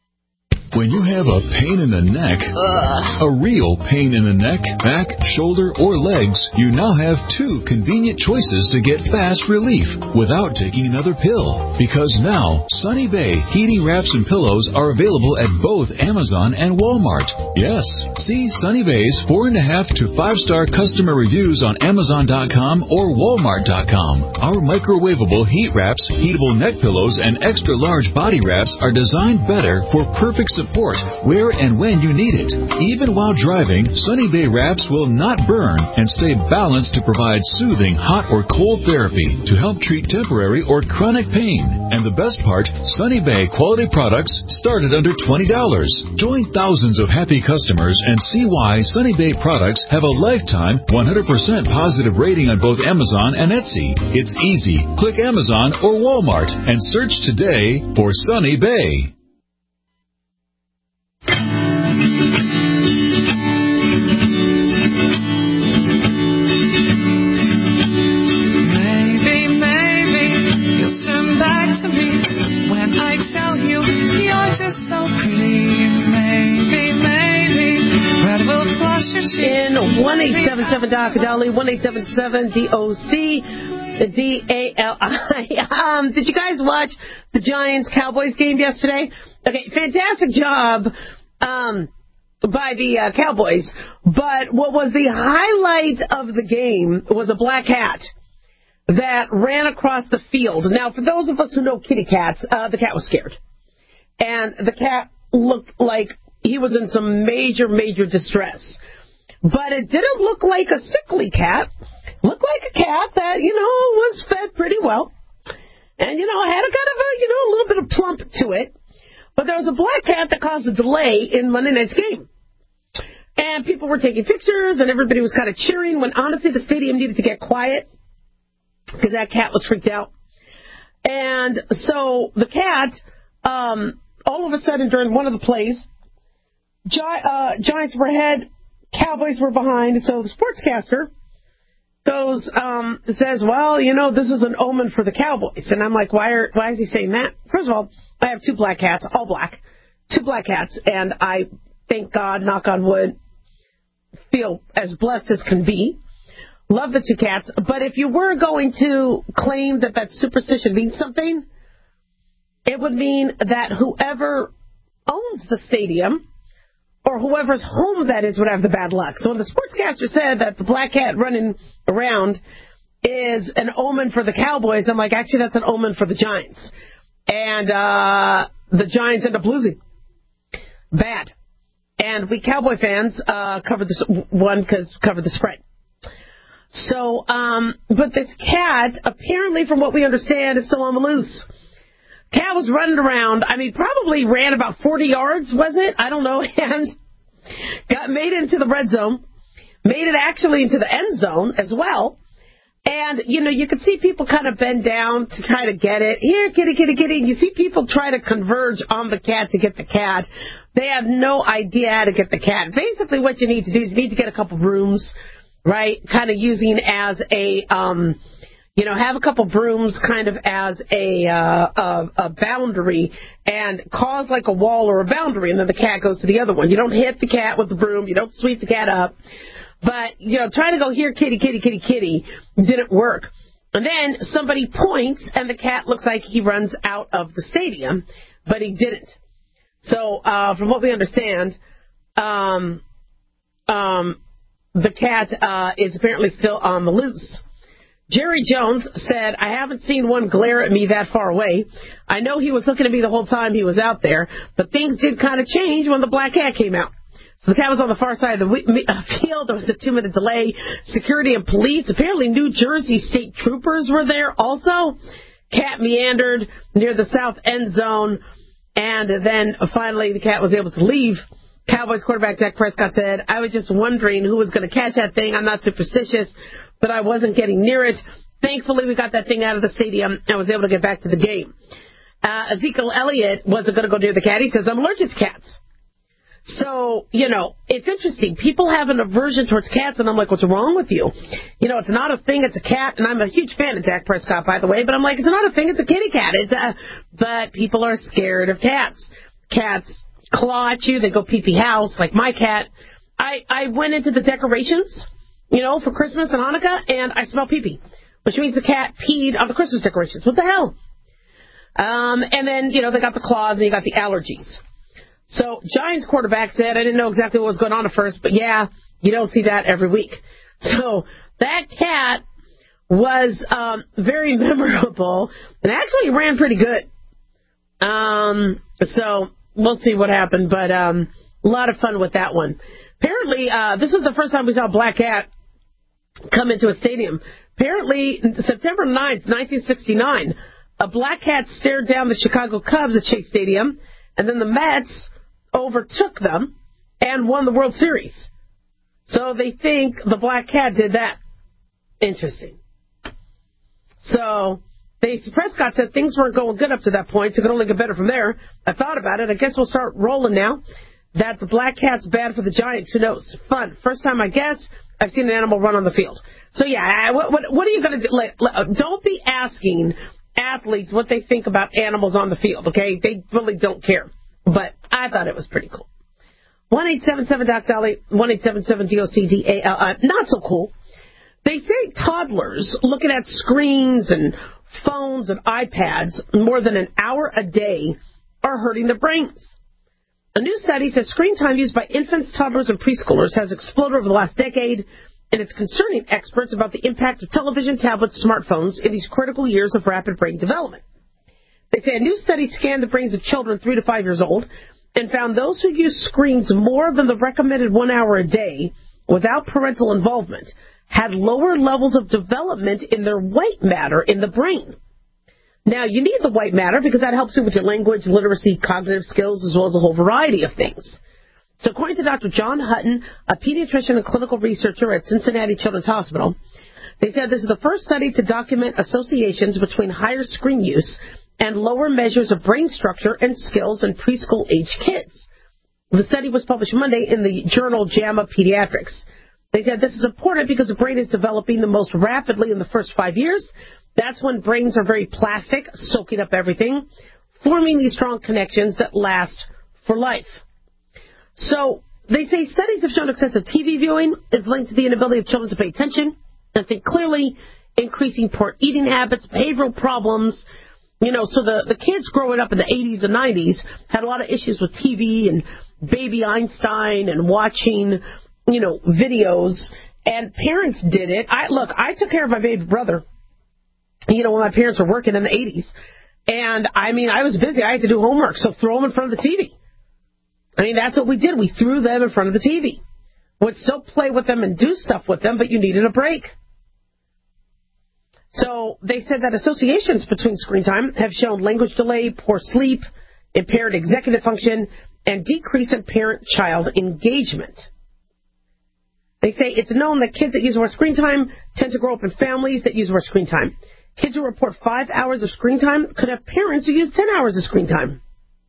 When you have a pain in the neck, Ugh. a real pain in the neck, back, shoulder, or legs, you now have two convenient choices to get fast relief without taking another pill. Because now, Sunny Bay heating wraps and pillows are available at both Amazon and Walmart. Yes, see Sunny Bay's four and a half to five star customer reviews on Amazon dot com or Walmart dot com. Our microwavable heat wraps, heatable neck pillows, and extra large body wraps are designed better for perfect support where and when you need it. Even while driving, Sunny Bay wraps will not burn and stay balanced to provide soothing hot or cold therapy to help treat temporary or chronic pain. And the best part, Sunny Bay quality products start at under twenty dollars. Join thousands of happy customers and see why Sunny Bay products have a lifetime one hundred percent positive rating on both Amazon and Etsy. It's easy. Click Amazon or Walmart and search today for Sunny Bay. In one eight seven seven Doc Dolly, one eight seven seven D O C D A L I. Um, did you guys watch the Giants-Cowboys game yesterday? Okay, fantastic job um, by the uh, Cowboys. But what was the highlight of the game was a black cat that ran across the field. Now, for those of us who know kitty cats, uh, the cat was scared. And the cat looked like he was in some major, major distress. But it didn't look like a sickly cat. It looked like a cat that, you know, was fed pretty well. And, you know, had a kind of a, you know, a little bit of plump to it. But there was a black cat that caused a delay in Monday night's game. And people were taking pictures, and everybody was kind of cheering when, honestly, the stadium needed to get quiet because that cat was freaked out. And so the cat, um, all of a sudden during one of the plays, Gi- uh, Giants were ahead, Cowboys were behind, so the sportscaster goes, um, says, well, you know, this is an omen for the Cowboys. And I'm like, why are, why is he saying that? First of all, I have two black cats, all black, two black cats, and I, thank God, knock on wood, feel as blessed as can be. Love the two cats. But if you were going to claim that that superstition means something, it would mean that whoever owns the stadium or whoever's home that is would have the bad luck. So when the sportscaster said that the black cat running around is an omen for the Cowboys, I'm like, actually, that's an omen for the Giants. And uh, the Giants end up losing. Bad. And we Cowboy fans uh, covered this one because covered the spread. So, um, but this cat, apparently, from what we understand, is still on the loose. Cat was running around. I mean, probably ran about forty yards, was it? I don't know. And got made into the red zone. Made it actually into the end zone as well. And, you know, you could see people kind of bend down to try to get it. Here, kitty, kitty, kitty. You see people try to converge on the cat to get the cat. They have no idea how to get the cat. Basically, what you need to do is you need to get a couple brooms, right? Kind of using as a... um You know, have a couple brooms kind of as a, uh, a a boundary and cause like a wall or a boundary, and then the cat goes to the other one. You don't hit the cat with the broom. You don't sweep the cat up. But, you know, trying to go here, kitty, kitty, kitty, kitty, didn't work. And then somebody points, and the cat looks like he runs out of the stadium, but he didn't. So, uh, from what we understand, um, um, the cat uh, is apparently still on the loose. Jerry Jones said, I haven't seen one glare at me that far away. I know he was looking at me the whole time he was out there, but things did kind of change when the black cat came out. So the cat was on the far side of the field. There was a two-minute delay. Security and police, apparently New Jersey state troopers were there also. Cat meandered near the south end zone, and then finally the cat was able to leave. Cowboys quarterback Dak Prescott said, I was just wondering who was going to catch that thing. I'm not superstitious, but I wasn't getting near it. Thankfully, we got that thing out of the stadium and was able to get back to the game. Uh, Ezekiel Elliott wasn't going to go near the cat. He says, I'm allergic to cats. So, you know, it's interesting. People have an aversion towards cats, and I'm like, what's wrong with you? You know, it's not a thing, it's a cat. And I'm a huge fan of Dak Prescott, by the way, but I'm like, it's not a thing, it's a kitty cat. It's a, but people are scared of cats. Cats claw at you, they go pee-pee house, like my cat. I, I went into the decorations, you know, for Christmas and Hanukkah, and I smell pee-pee, which means the cat peed on the Christmas decorations. What the hell? Um, and then, you know, they got the claws and you got the allergies. So Giants quarterback said, I didn't know exactly what was going on at first, but yeah, you don't see that every week. So that cat was um, very memorable and actually ran pretty good. Um, so we'll see what happened, but um, a lot of fun with that one. Apparently, uh, this is the first time we saw a black cat come into a stadium. Apparently, September ninth, nineteen sixty-nine, a black cat stared down the Chicago Cubs at Chase Stadium, and then the Mets overtook them and won the World Series. So they think the black cat did that. Interesting. So they, Prescott said things weren't going good up to that point, so it could only get better from there. I thought about it. I guess we'll start rolling now. That the black cat's bad for the Giants. Who knows? Fun. First time, I guess, I've seen an animal run on the field. So, yeah, what, what, what are you going to do? Like, don't be asking athletes what they think about animals on the field, okay? They really don't care. But I thought it was pretty cool. one eight seven seven Doc Dolly, one eight seven seven D O C D A L I. Not so cool. They say toddlers looking at screens and phones and iPads more than an hour a day are hurting their brains. A new study says screen time used by infants, toddlers, and preschoolers has exploded over the last decade, and it's concerning experts about the impact of television, tablets, smartphones in these critical years of rapid brain development. They say a new study scanned the brains of children three to five years old and found those who use screens more than the recommended one hour a day without parental involvement had lower levels of development in their white matter in the brain. Now, you need the white matter because that helps you with your language, literacy, cognitive skills, as well as a whole variety of things. So according to Doctor John Hutton, a pediatrician and clinical researcher at Cincinnati Children's Hospital, they said this is the first study to document associations between higher screen use and lower measures of brain structure and skills in preschool-age kids. The study was published Monday in the journal JAMA Pediatrics. They said this is important because the brain is developing the most rapidly in the first five years. That's when brains are very plastic, soaking up everything, forming these strong connections that last for life. So they say studies have shown excessive T V viewing is linked to the inability of children to pay attention and think clearly, increasing poor eating habits, behavioral problems. You know, so the, the kids growing up in the eighties and nineties had a lot of issues with T V and Baby Einstein and watching, you know, videos. And parents did it. I Look, I took care of my baby brother, you know, when my parents were working in the eighties. And, I mean, I was busy. I had to do homework, so throw them in front of the T V. I mean, that's what we did. We threw them in front of the T V. Would still play with them and do stuff with them, but you needed a break. So they said that associations between screen time have shown language delay, poor sleep, impaired executive function, and decrease in parent-child engagement. They say it's known that kids that use more screen time tend to grow up in families that use more screen time. Kids who report five hours of screen time could have parents who use ten hours of screen time.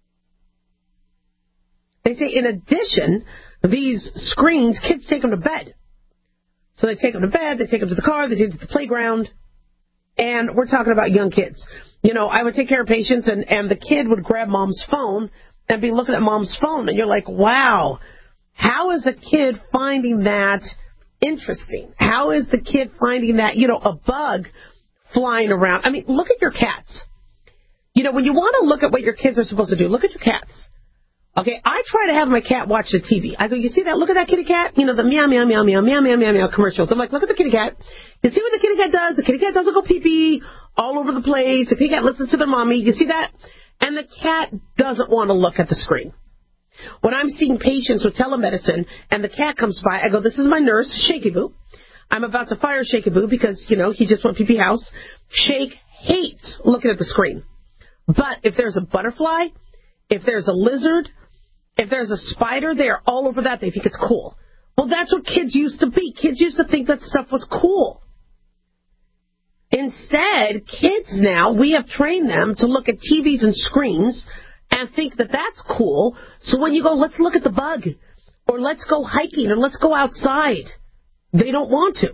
They say, in addition, these screens, kids take them to bed. So they take them to bed, they take them to the car, they take them to the playground. And we're talking about young kids. You know, I would take care of patients, and, and the kid would grab mom's phone and be looking at mom's phone. And you're like, wow, how is a kid finding that interesting? How is the kid finding that, you know, a bug flying around? I mean, look at your cats. You know, when you want to look at what your kids are supposed to do, look at your cats. Okay, I try to have my cat watch the T V. I go, you see that? Look at that kitty cat? You know, the meow, meow, meow, meow, meow, meow, meow, meow commercials. I'm like, look at the kitty cat. You see what the kitty cat does? The kitty cat doesn't go pee-pee all over the place. The kitty cat listens to their mommy. You see that? And the cat doesn't want to look at the screen. When I'm seeing patients with telemedicine and the cat comes by, I go, this is my nurse, Shaky Boo. I'm about to fire Shaky Boo because, you know, he just went pee-pee house. Shake hates looking at the screen. But if there's a butterfly, if there's a lizard, if there's a spider, they are all over that. They think it's cool. Well, that's what kids used to be. Kids used to think that stuff was cool. Instead, kids now, we have trained them to look at T Vs and screens and think that that's cool. So when you go, let's look at the bug, or let's go hiking, or let's go outside, they don't want to.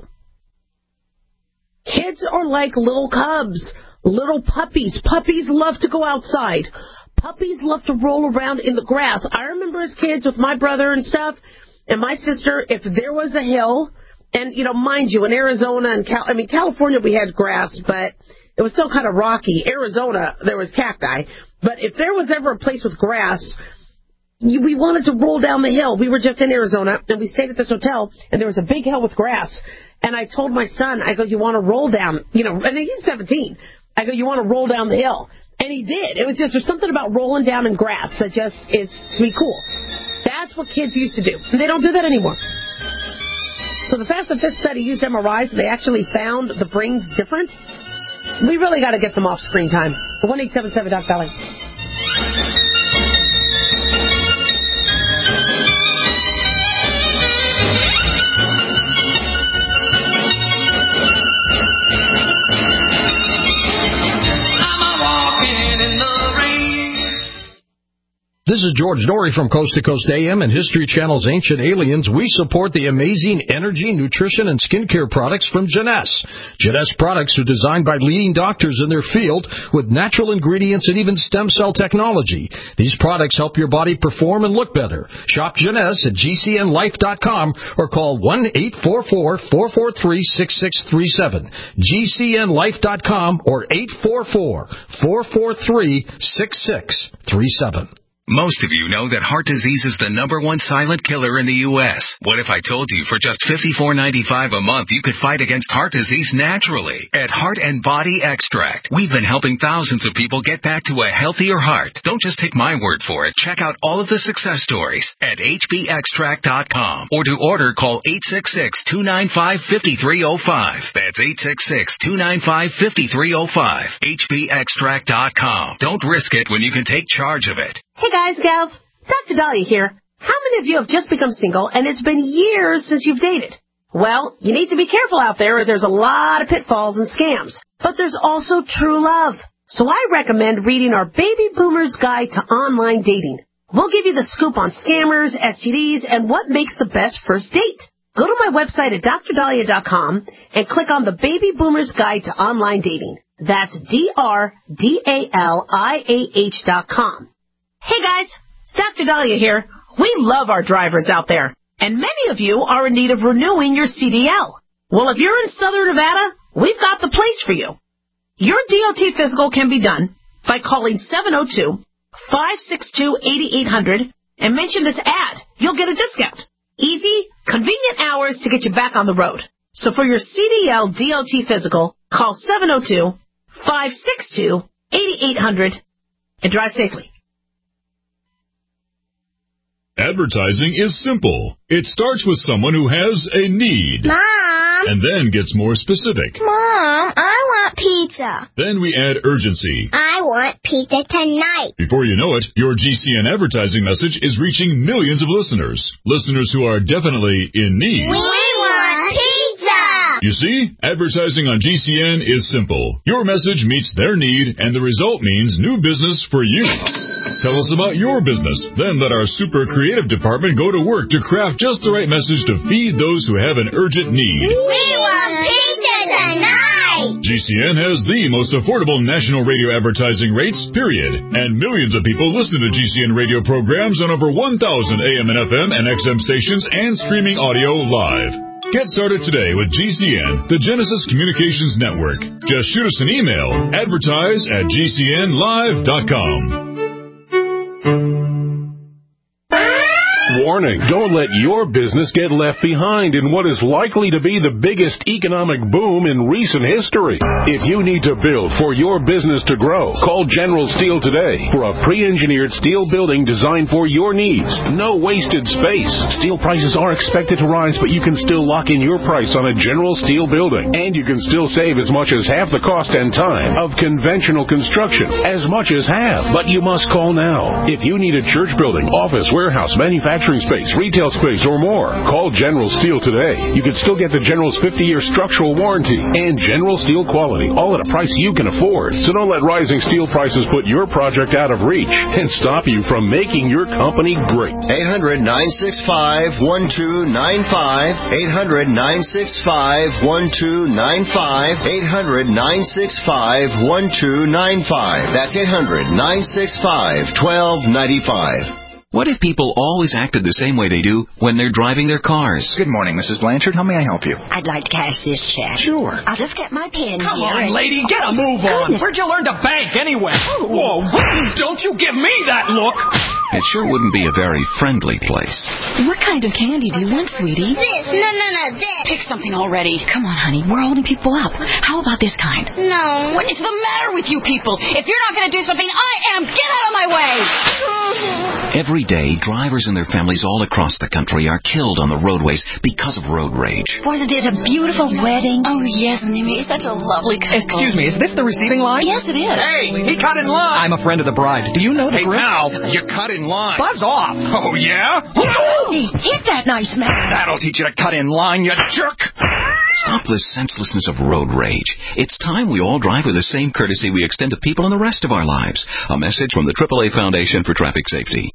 Kids are like little cubs, little puppies. Puppies love to go outside. Puppies love to roll around in the grass. I remember as kids with my brother and stuff, and my sister, if there was a hill, and, you know, mind you, in Arizona and Cal- I mean, California we had grass, but it was still kind of rocky. Arizona, there was cacti. But if there was ever a place with grass, you, we wanted to roll down the hill. We were just in Arizona, and we stayed at this hotel, and there was a big hill with grass. And I told my son, I go, you want to roll down, you know, and he's seventeen. I go, you want to roll down the hill? And he did. It was just, there's something about rolling down in grass that just is, to be cool. That's what kids used to do. And they don't do that anymore. So the fact that this study used M R Is and they actually found the brain's different, we really got to get them off screen time. one eight seven seven Doc Dolly. This is George Dory from Coast to Coast A M and History Channel's Ancient Aliens. We support the amazing energy, nutrition, and skincare products from Jeunesse. Jeunesse products are designed by leading doctors in their field with natural ingredients and even stem cell technology. These products help your body perform and look better. Shop Jeunesse at G C N life dot com or call one eight four four, four four three, six six three seven. G C N life dot com or eight four four, four four three, six six three seven. Most of you know that heart disease is the number one silent killer in the U S What if I told you for just fifty-four ninety-five a month you could fight against heart disease naturally? At Heart and Body Extract, we've been helping thousands of people get back to a healthier heart. Don't just take my word for it. Check out all of the success stories at H B extract dot com. Or to order, call eight six six, two nine five, five three zero five. That's eight six six, two nine five, five three zero five. H B extract dot com. Don't risk it when you can take charge of it. Hey guys, gals, Doctor Dahlia here. How many of you have just become single and it's been years since you've dated? Well, you need to be careful out there as there's a lot of pitfalls and scams. But there's also true love. So I recommend reading our Baby Boomer's Guide to Online Dating. We'll give you the scoop on scammers, S T Ds, and what makes the best first date. go to my website at D R Dahlia dot com and click on the Baby Boomers Guide to Online Dating. That's D R D A L I A H dot com. Hey guys, it's Doctor Dahlia here. We love our drivers out there, and many of you are in need of renewing your C D L. Well, if you're in Southern Nevada, we've got the place for you. Your D O T physical can be done by calling seven oh two, five six two, eight eight hundred and mention this ad. You'll get a discount. Easy, convenient hours to get you back on the road. So for your C D L D O T physical, call seven oh two, five six two, eight eight hundred and drive safely. Advertising is simple. It starts with someone who has a need. Mom! And then gets more specific. Mom, I want pizza. Then we add urgency. I want pizza tonight. Before you know it, your G C N advertising message is reaching millions of listeners. Listeners who are definitely in need. We want pizza! You see, advertising on G C N is simple. Your message meets their need, and the result means new business for you. Tell us about your business. Then let our super creative department go to work to craft just the right message to feed those who have an urgent need. We want pizza tonight! G C N has the most affordable national radio advertising rates, period. And millions of people listen to G C N radio programs on over one thousand A M and F M and X M stations and streaming audio live. Get started today with G C N, the Genesis Communications Network. Just shoot us an email, advertise at G C N live dot com. Warning, don't let your business get left behind in what is likely to be the biggest economic boom in recent history. If you need to build for your business to grow, call General Steel today for a pre-engineered steel building designed for your needs. No wasted space. Steel prices are expected to rise, but you can still lock in your price on a General Steel building. And you can still save as much as half the cost and time of conventional construction. As much as half. But you must call now. If you need a church building, office, warehouse, manufacturing space, retail space, or more, call General Steel today. You can still get the General's fifty-year structural warranty and General Steel quality, all at a price you can afford. So don't let rising steel prices put your project out of reach and stop you from making your company great. eight hundred, nine six five, one two nine five, eight hundred, nine six five, one two nine five, eight hundred, nine six five, one two nine five. That's eight hundred, nine six five, one two nine five. What if people always acted the same way they do when they're driving their cars? Good morning, Missus Blanchard. How may I help you? I'd like to cash this check. Sure. I'll just get my pen Come here. on, and... lady, get a move on. Goodness. Where'd you learn to bank anyway? Whoa, don't you give me that look. It sure wouldn't be a very friendly place. What kind of candy do you want, sweetie? This. No, no, no, this. Pick something already. Come on, honey. We're holding people up. How about this kind? No. What is the matter with you people? If you're not going to do something, I am. Get out of my way. Every day, drivers and their families all across the country are killed on the roadways because of road rage. Wasn't it a beautiful wedding? Oh, yes, Nimmy. Such a lovely couple. Excuse me, is this the receiving line? Yes, it is. Hey, he cut in line. I'm a friend of the bride. Do you know the Hey, grip? now, you cut in line. Buzz off. Oh, yeah? Hey, hit that nice man. That'll teach you to cut in line, you jerk. Stop the senselessness of road rage. It's time we all drive with the same courtesy we extend to people in the rest of our lives. A message from the triple A Foundation for Traffic Safety.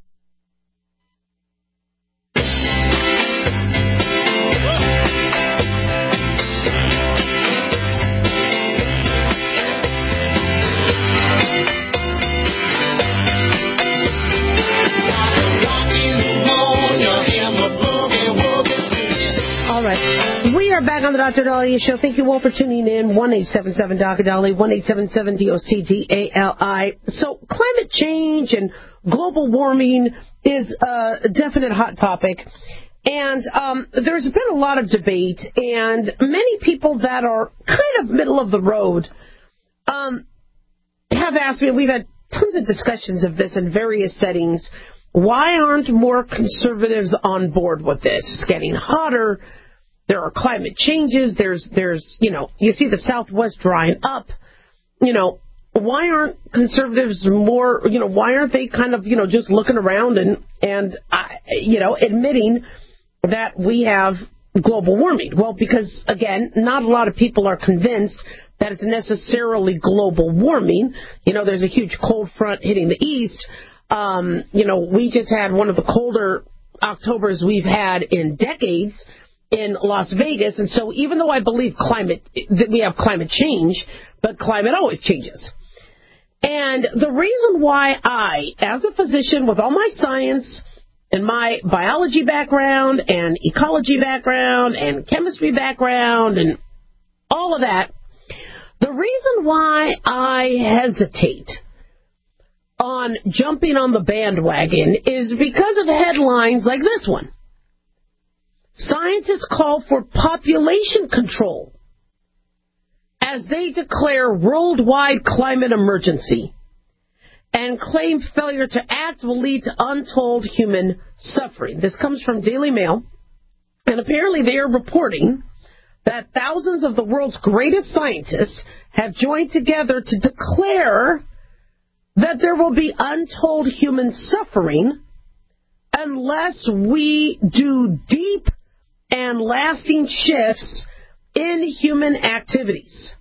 Back on the Doctor Dahlia Show. Thank you all for tuning in. one eight seven seven D O C Dali, one eight seven seven D O C D A L I. So climate change and global warming is a definite hot topic. And um, there's been a lot of debate, and many people that are kind of middle of the road um, have asked me, we've had tons of discussions of this in various settings, why aren't more conservatives on board with this? It's getting hotter. There are climate changes. There's, there's, you know, you see the Southwest drying up. You know, why aren't conservatives more, you know, why aren't they kind of, you know, just looking around and, and uh, you know, admitting that we have global warming? Well, because, again, not a lot of people are convinced that it's necessarily global warming. You know, there's a huge cold front hitting the east. Um, you know, we just had one of the colder Octobers we've had in decades. in Las Vegas. And so even though I believe climate, that we have climate change, but climate always changes. And the reason why I, as a physician with all my science and my biology background and ecology background and chemistry background and all of that, the reason why I hesitate on jumping on the bandwagon is because of headlines like this one. Scientists call for population control as they declare worldwide climate emergency and claim failure to act will lead to untold human suffering. This comes from Daily Mail, and apparently they are reporting that thousands of the world's greatest scientists have joined together to declare that there will be untold human suffering unless we do deep and lasting shifts in human activities.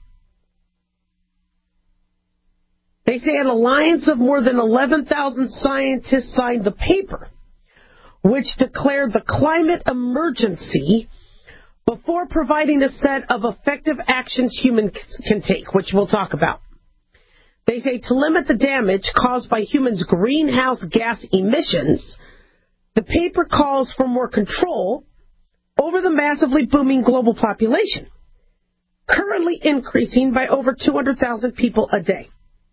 They say an alliance of more than eleven thousand scientists signed the paper, which declared the climate emergency before providing a set of effective actions humans can take, which we'll talk about. They say to limit the damage caused by humans' greenhouse gas emissions, the paper calls for more control over the massively booming global population, currently increasing by over two hundred thousand people a day.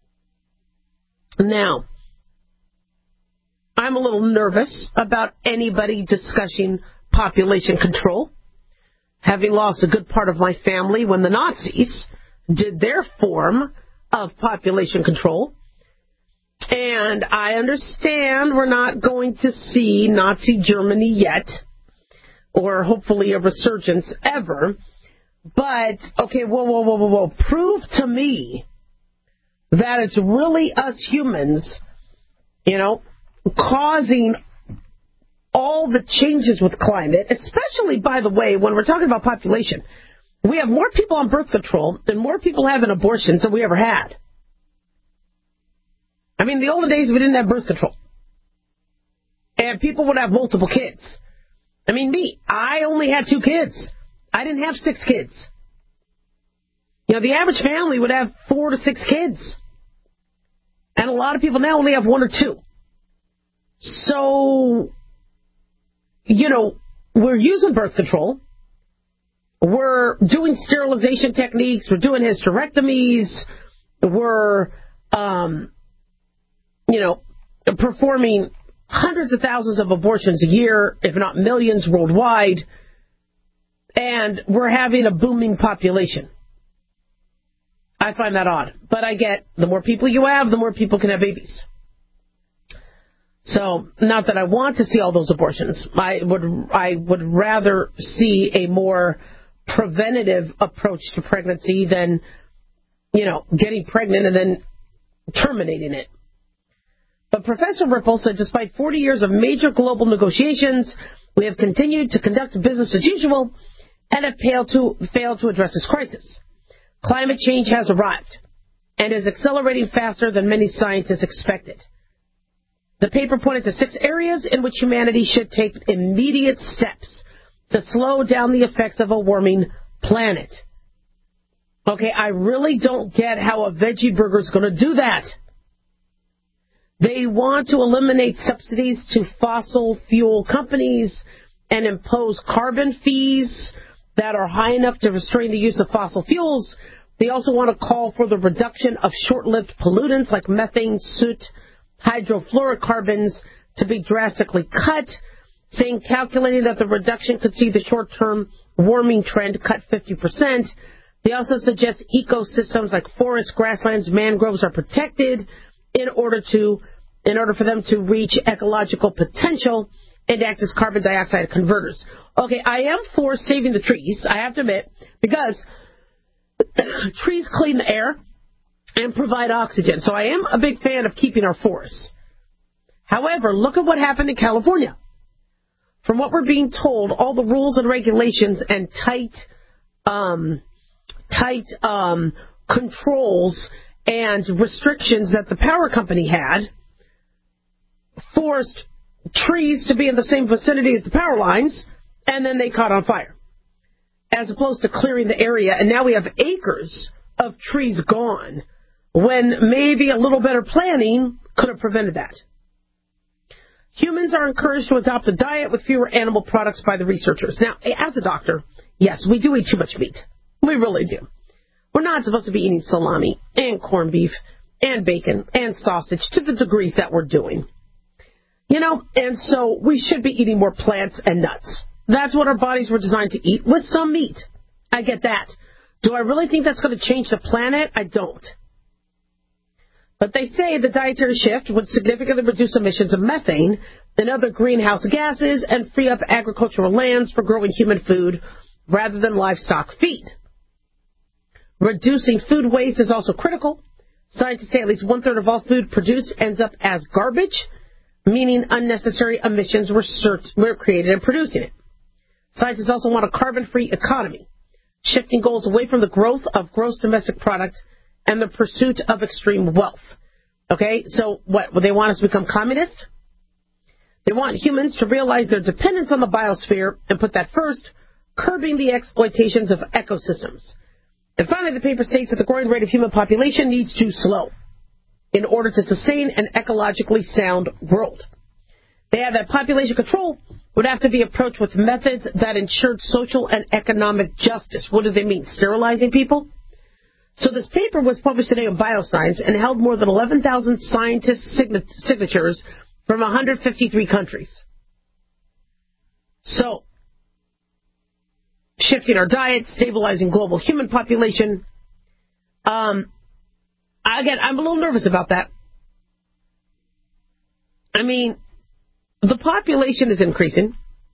Now, I'm a little nervous about anybody discussing population control, having lost a good part of my family when the Nazis did their form of population control. And I understand we're not going to see Nazi Germany yet, or hopefully a resurgence ever. But, okay, whoa, whoa, whoa, whoa, whoa. Prove to me that it's really us humans, you know, causing all the changes with climate, especially, by the way, when we're talking about population. We have more people on birth control and more people having abortions than we ever had. I mean, the olden days, we didn't have birth control. And people would have multiple kids. I mean, me, I only had two kids. I didn't have six kids. You know, the average family would have four to six kids. And a lot of people now only have one or two. So, you know, we're using birth control. We're doing sterilization techniques. We're doing hysterectomies. We're, um, you know, performing hundreds of thousands of abortions a year, if not millions worldwide. And we're having a booming population. I find that odd. But I get the more people you have, the more people can have babies. So, not that I want to see all those abortions. I would I would rather see a more preventative approach to pregnancy than, you know, getting pregnant and then terminating it. But Professor Ripple said despite forty years of major global negotiations, we have continued to conduct business as usual and have failed to, failed to address this crisis. Climate change has arrived and is accelerating faster than many scientists expected. The paper pointed to six areas in which humanity should take immediate steps to slow down the effects of a warming planet. Okay, I really don't get how a veggie burger is going to do that. They want to eliminate subsidies to fossil fuel companies and impose carbon fees that are high enough to restrain the use of fossil fuels. They also want to call for the reduction of short-lived pollutants like methane, soot, hydrofluorocarbons to be drastically cut, saying calculating that the reduction could see the short-term warming trend cut fifty percent. They also suggest ecosystems like forests, grasslands, mangroves are protected in order to, in order for them to reach ecological potential and act as carbon dioxide converters. Okay, I am for saving the trees, I have to admit, because trees clean the air and provide oxygen. So I am a big fan of keeping our forests. However, look at what happened in California. From what we're being told, all the rules and regulations and tight, um, tight um, controls and restrictions that the power company had forced trees to be in the same vicinity as the power lines, and then they caught on fire. as opposed to clearing the area, and now we have acres of trees gone, when maybe a little better planning could have prevented that. Humans are encouraged to adopt a diet with fewer animal products by the researchers. Now, as a doctor, yes, we do eat too much meat. We really do. We're not supposed to be eating salami and corned beef and bacon and sausage to the degrees that we're doing. You know, and so we should be eating more plants and nuts. That's what our bodies were designed to eat, with some meat. I get that. Do I really think that's going to change the planet? I don't. But they say the dietary shift would significantly reduce emissions of methane and other greenhouse gases and free up agricultural lands for growing human food rather than livestock feed. Reducing food waste is also critical. Scientists say at least one-third of all food produced ends up as garbage, meaning unnecessary emissions were, cert- were created in producing it. Scientists also want a carbon-free economy, shifting goals away from the growth of gross domestic product and the pursuit of extreme wealth. Okay, so what? They want us to become communist? They want humans to realize their dependence on the biosphere and put that first, curbing the exploitations of ecosystems. And finally, the paper states that the growing rate of human population needs to slow in order to sustain an ecologically sound world. They have that population control would have to be approached with methods that ensured social and economic justice. What do they mean? Sterilizing people? So this paper was published today in Bioscience and held more than eleven thousand scientists' signatures from one hundred fifty-three countries. So, shifting our diet, stabilizing global human population. Um, again, I'm a little nervous about that. I mean, the population is increasing.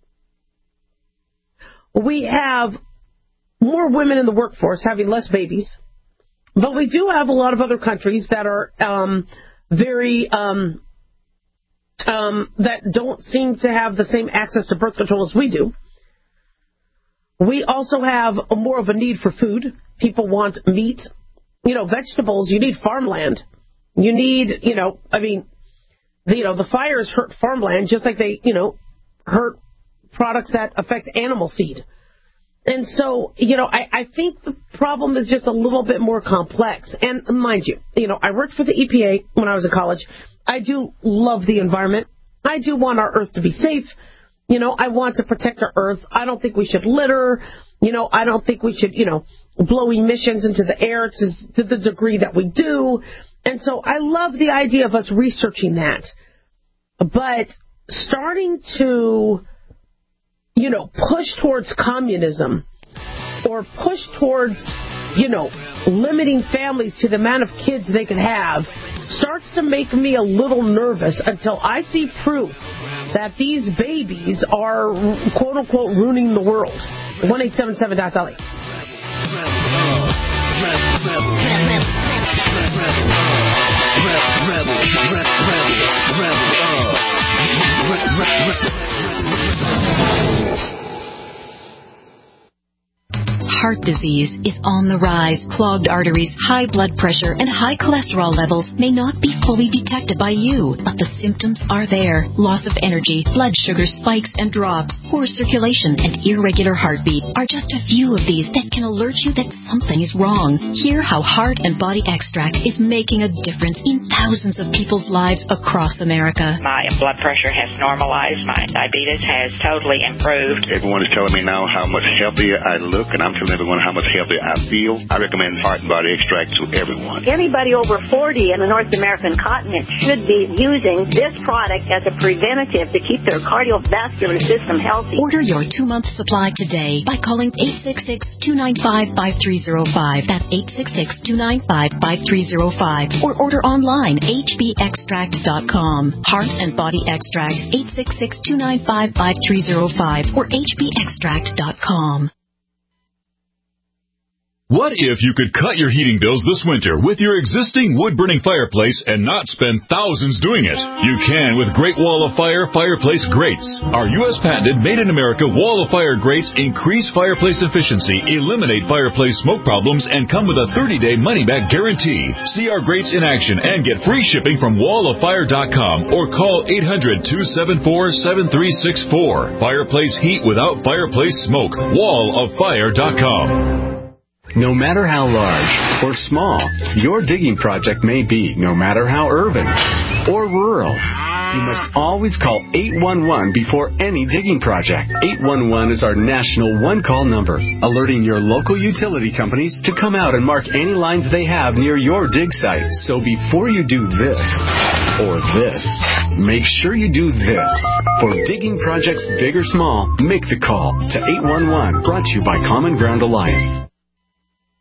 We have more women in the workforce having less babies. But we do have a lot of other countries that are um, very, um, um, that don't seem to have the same access to birth control as we do. We also have a more of a need for food. People want meat. You know, vegetables, you need farmland. You need, you know, I mean, the, you know, the fires hurt farmland just like they, you know, hurt products that affect animal feed. And so, you know, I, I think the problem is just a little bit more complex. And mind you, you know, I worked for the E P A when I was in college. I do love the environment. I do want our Earth to be safe. You know, I want to protect our Earth. I don't think we should litter. You know, I don't think we should, you know, blow emissions into the air to, to the degree that we do. And so I love the idea of us researching that. But starting to, you know, push towards communism or push towards, you know, limiting families to the amount of kids they can have starts to make me a little nervous until I see proof that these babies are, quote unquote, ruining the world. one eight seven seven dot Dolly. Heart disease is on the rise. Clogged arteries, high blood pressure, and high cholesterol levels may not be fully detected by you, but the symptoms are there. Loss of energy, blood sugar spikes and drops, poor circulation, and irregular heartbeat are just a few of these that can alert you that something is wrong. Hear how Heart and Body Extract is making a difference in thousands of people's lives across America. My blood pressure has normalized. My diabetes has totally improved. Everyone is telling me now how much healthier I look, and I'm telling everyone how much healthier I feel. I recommend Heart and Body Extract to everyone. Anybody over forty in the North American continent should be using this product as a preventative to keep their cardiovascular system healthy. Order your two-month supply today by calling eight six six, two nine five, five three zero five. That's eight six six, two nine five, five three zero five. Or order online, h b extract dot com. Heart and Body Extract, eight six six, two nine five, five three zero five or h b extract dot com. What if you could cut your heating bills this winter with your existing wood-burning fireplace and not spend thousands doing it? You can with Great Wall of Fire fireplace grates. Our U S patented made-in-America Wall of Fire grates increase fireplace efficiency, eliminate fireplace smoke problems, and come with a thirty-day money-back guarantee. See our grates in action and get free shipping from wall of fire dot com or call eight hundred, two seven four, seven three six four. Fireplace heat without fireplace smoke. wall of fire dot com. No matter how large or small your digging project may be, no matter how urban or rural, you must always call eight one one before any digging project. eight one one is our national one-call number, alerting your local utility companies to come out and mark any lines they have near your dig site. So before you do this or this, make sure you do this. For digging projects big or small, make the call to eight one one, brought to you by Common Ground Alliance.